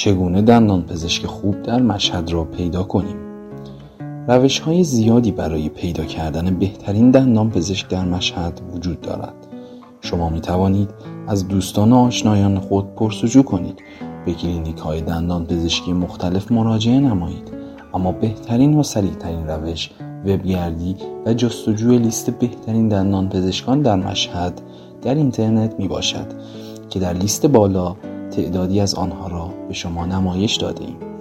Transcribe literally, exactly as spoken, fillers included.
چگونه دندان پزشک خوب در مشهد را پیدا کنیم؟ روش‌های زیادی برای پیدا کردن بهترین دندان پزشک در مشهد وجود دارد. شما می توانید از دوستان و آشنایان خود پرسجو کنید، به کلینیک‌های دندان پزشکی مختلف مراجعه نمایید، اما بهترین و سریع‌ترین روش وبگردی و جستجوی لیست بهترین دندان پزشکان در مشهد در اینترنت می باشد که در لیست بالا تعدادی از آنها را به شما نمایش داده ایم.